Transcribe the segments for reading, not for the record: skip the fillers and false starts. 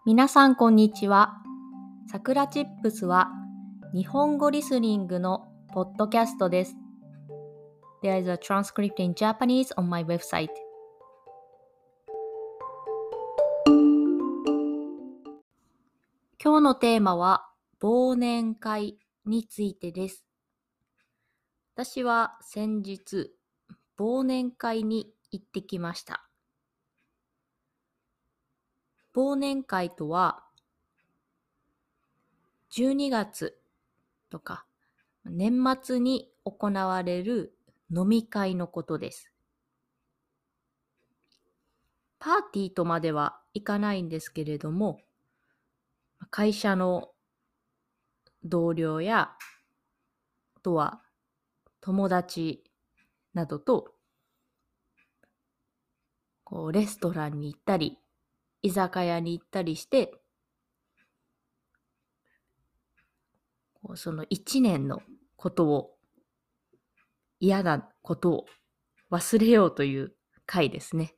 皆さんこんにちは。さくらチップスは日本語リスニングのポッドキャストです。There is a transcript in Japanese on my website. 今日のテーマは忘年会についてです。私は先日忘年会に行ってきました。忘年会とは12月とか年末に行われる飲み会のことです。パーティーとまではいかないんですけれども、会社の同僚や、あとは友達などと、レストランに行ったり、居酒屋に行ったりして、その一年のことを、嫌なことを忘れようという会ですね。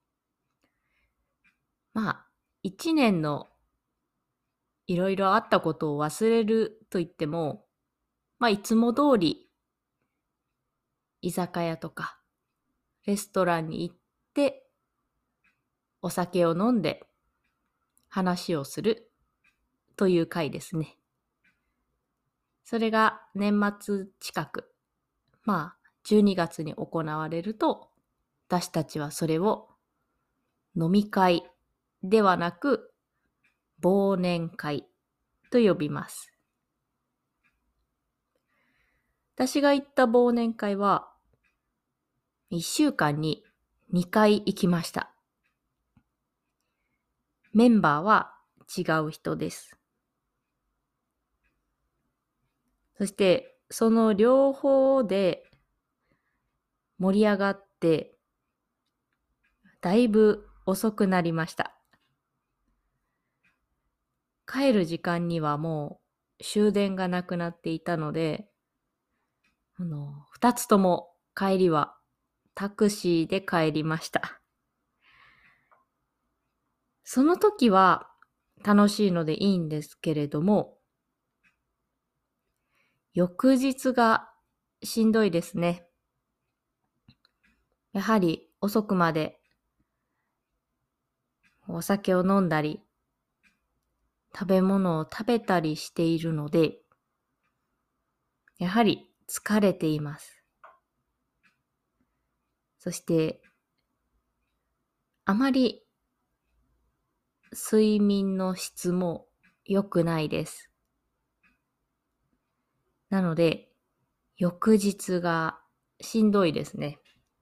一年のいろいろあったことを忘れると言っても、いつも通り居酒屋とかレストランに行ってお酒を飲んで話をするという会ですね。それが年末近く、12月に行われると、私たちはそれを飲み会ではなく忘年会と呼びます。私が行った忘年会は1週間に2回行きました。メンバーは違う人です。そしてその両方で盛り上がってだいぶ遅くなりました。帰る時間にはもう終電がなくなっていたので、2つとも帰りはタクシーで帰りました。その時は楽しいのでいいんですけれども、翌日がしんどいですね。やはり遅くまでお酒を飲んだり、食べ物を食べたりしているので、やはり疲れています。そして、あまり睡眠の質も良くないです。なので、翌日がしんどいですね。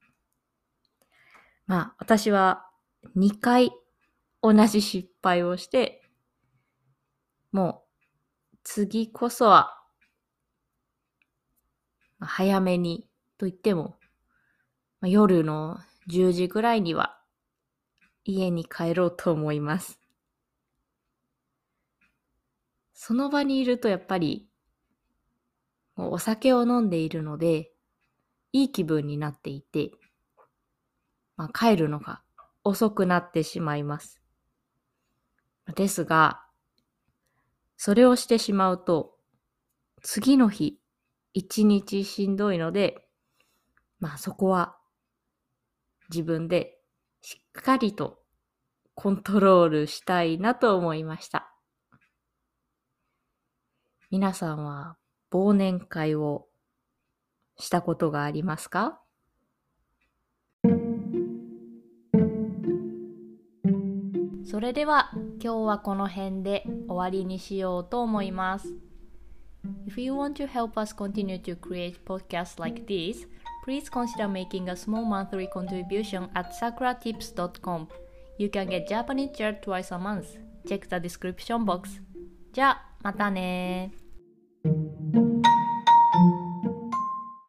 私は2回同じ失敗をして、もう次こそは早めにと言っても、夜の10時ぐらいには家に帰ろうと思います。その場にいるとやっぱりお酒を飲んでいるのでいい気分になっていて、帰るのが遅くなってしまいます。ですが、それをしてしまうと次の日一日しんどいので、そこは自分でしっかりとコントロールしたいなと思いました。皆さんは忘年会をしたことがありますか？それでは今日はこの辺で終わりにしようと思います。If you want to help us continue to create podcasts like this, please consider making a small monthly contribution at sakuratips.com. You can get Japanese chat twice a month. Check the description box. じゃあ、またね。